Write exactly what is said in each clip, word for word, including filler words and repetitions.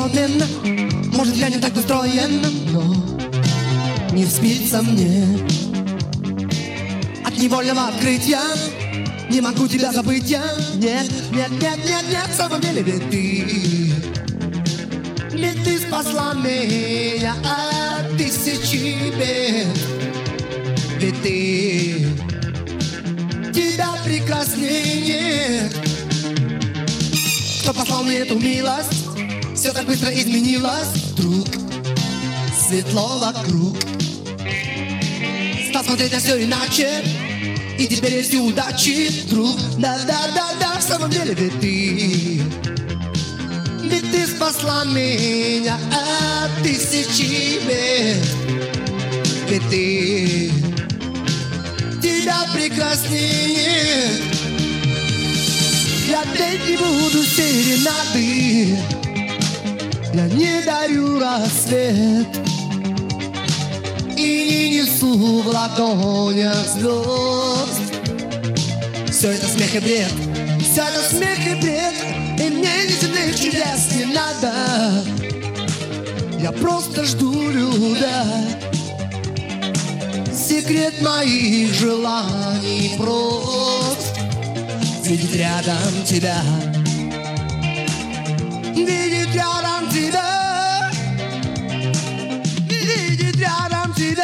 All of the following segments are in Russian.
неизменно. Может, я не так устроен, но не спится мне от невольного открытия. Не могу тебя забыть я. Нет, нет, нет, нет, нет, в самом деле ведь ты, ведь ты спасла меня от тысячи бед. Ведь ты, тебя прекраснее нет. Кто послал мне эту милость? Все так быстро изменилось. Вдруг светло вокруг. Стал смотреть на все иначе. И теперь есть удачи, друг. Да-да-да-да, в самом деле ведь ты, ведь ты спасла меня от тысячи бед. Ведь ты, тебя прекраснее. Я петь не буду серенады, я не дарю рассвет и не несу в ладонях звезд. Все это смех и бред, все это смех и бред, и мне неземных чудес не надо. Я просто жду любя. Секрет моих желаний прост видеть рядом тебя, видеть рядом тебя, видеть рядом тебя.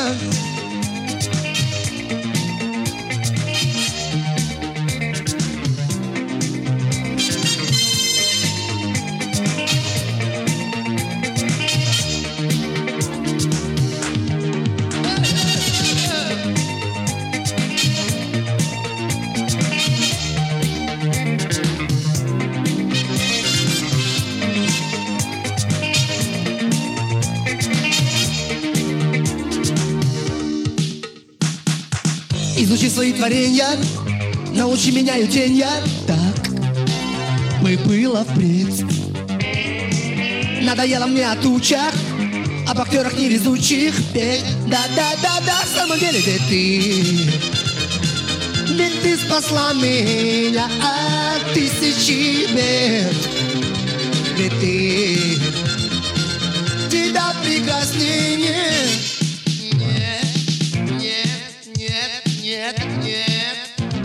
Изучи свои творения, научи меня ютенья. Так мы было впредь. Надоело мне о тучах, об актерах невезучих петь. Да-да-да-да, в самом деле ведь ты, ведь ты спасла меня от тысячи бед. Ведь ты, тебя прекраснее нет. Нет, нет.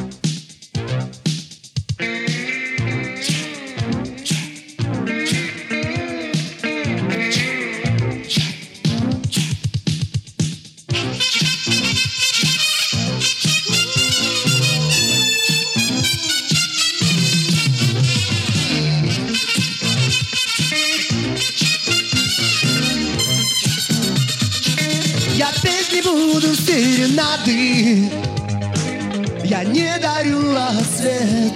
Я петь не буду серенады, я не дарю рассвет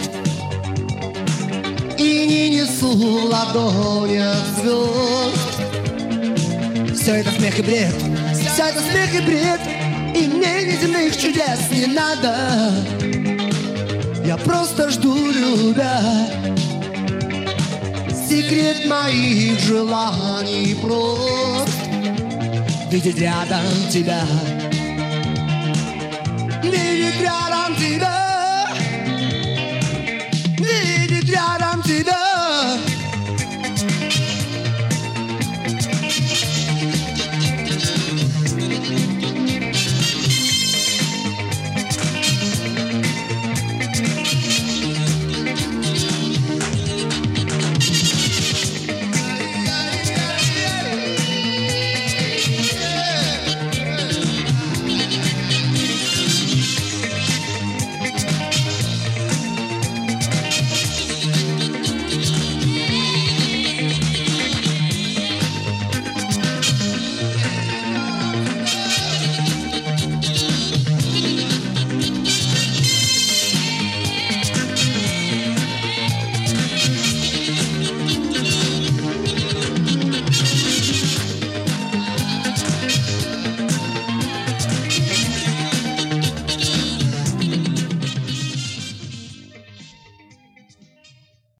и не несу в ладонях звезд. Все это смех и бред, все это смех и бред, и мне неземных чудес не надо. Я просто жду любя. Секрет моих желаний прост видеть рядом тебя, видеть рядом тебя.